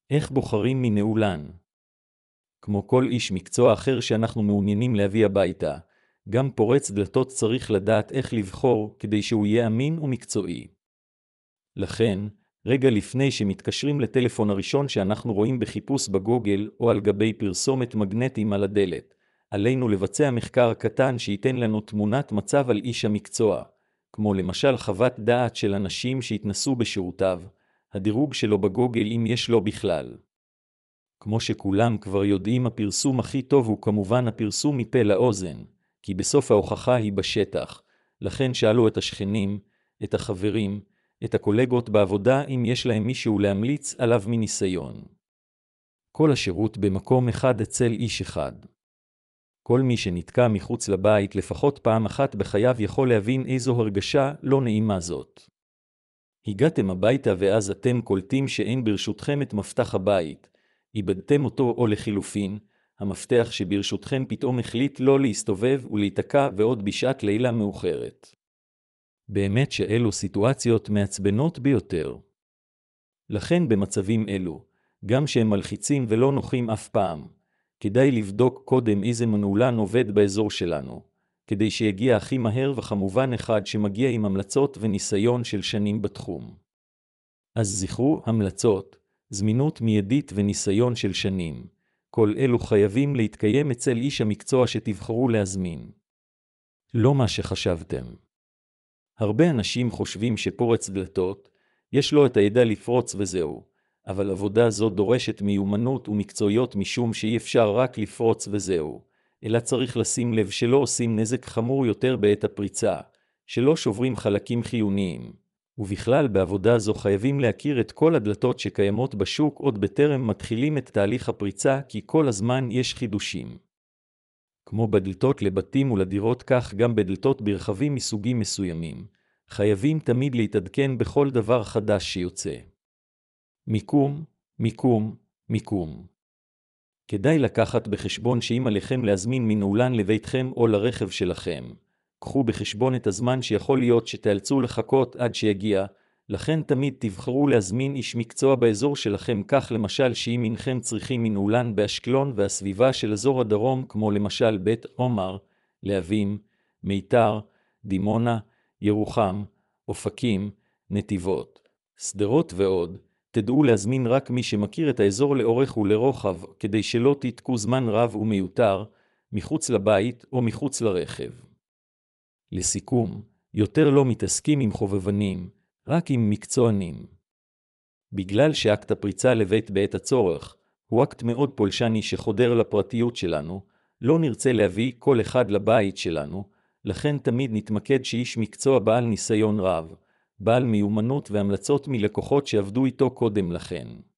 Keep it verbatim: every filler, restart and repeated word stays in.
איך בוחרים מנעולן? כמו כל איש מקצוע אחר שאנחנו מעוניינים להביא הביתה, גם פורץ דלתות צריך לדעת איך לבחור כדי שהוא יהיה אמין ומקצועי. לכן, רגע לפני שמתקשרים לטלפון הראשון שאנחנו רואים בחיפוש בגוגל או על גבי פרסומת מגנטיים על הדלת, עלינו לבצע מחקר קטן שייתן לנו תמונת מצב על איש המקצוע, כמו למשל חוות דעת של אנשים שהתנסו בשירותיו, הדירוג שלו בגוגל אם יש לו בכלל. כמו שכולם כבר יודעים, הפרסום הכי טוב הוא כמובן הפרסום מפה לאוזן, כי בסוף ההוכחה היא בשטח. לכן שאלו את השכנים, את החברים, את הקולגות בעבודה אם יש להם מישהו להמליץ עליו מניסיון. כל השירות במקום אחד אצל איש אחד. כל מי שנתקע מחוץ לבית לפחות פעם אחת בחייו יכול להבין איזו הרגשה לא נעימה זאת. הגעתם הביתה ואז אתם קולטים שאין ברשותכם את מפתח הבית, איבדתם אותו או לחילופין, המפתח שברשותכם פתאום החליט לא להסתובב ולהיתקע ועוד בשעת לילה מאוחרת. באמת שאלו סיטואציות מעצבנות ביותר. לכן במצבים אלו, גם שהם מלחיצים ולא נוחים אף פעם, כדאי לבדוק קודם איזה מנעולן עובד באזור שלנו, כדי שיגיע הכי מהר וכמובן אחד שמגיע עם המלצות וניסיון של שנים בתחום. אז זכרו, המלצות, זמינות מיידית וניסיון של שנים, כל אלו חייבים להתקיים אצל איש המקצוע שתבחרו להזמין. לא מה שחשבתם. הרבה אנשים חושבים שפורץ דלתות, יש לו את הידע לפרוץ וזהו, אבל עבודה זו דורשת מיומנות ומקצועיות משום שאי אפשר רק לפרוץ וזהו, אלא צריך לשים לב שלא עושים נזק חמור יותר בעת הפריצה, שלא שוברים חלקים חיוניים. ובכלל בעבודה זו חייבים להכיר את כל הדלתות שקיימות בשוק עוד בטרם מתחילים את תהליך הפריצה, כי כל הזמן יש חידושים. כמו בדלתות לבתים ולדירות, כך גם בדלתות ברכבים מסוגים מסוימים, חייבים תמיד להתעדכן בכל דבר חדש שיוצא. מיקום, מיקום, מיקום. כדאי לקחת בחשבון שאם עליכם להזמין מנעולן לביתכם או לרכב שלכם, קחו בחשבון את הזמן שיכול להיות שתאלצו לחכות עד שיגיע, לכן תמיד תבחרו להזמין איש מקצוע באזור שלכם, כך למשל שאם אינכם צריכים מנעולן באשקלון והסביבה של אזור הדרום, כמו למשל בית עומר, להבים, מיתר, דימונה, ירוחם, אופקים, נתיבות, סדרות ועוד, תדעו להזמין רק מי שמכיר את האזור לאורך ולרוחב, כדי שלא תתקעו זמן רב ומיותר, מחוץ לבית או מחוץ לרכב. לסיכום, יותר לא מתעסקים עם חובבנים, רק עם מקצוענים. בגלל שאקט הפריצה לבית בעת הצורך, הוא אקט מאוד פולשני שחודר לפרטיות שלנו, לא נרצה להביא כל אחד לבית שלנו, לכן תמיד נתמקד שאיש מקצוע בעל ניסיון רב, בעל מיומנות והמלצות מלקוחות שעבדו איתו קודם לכן.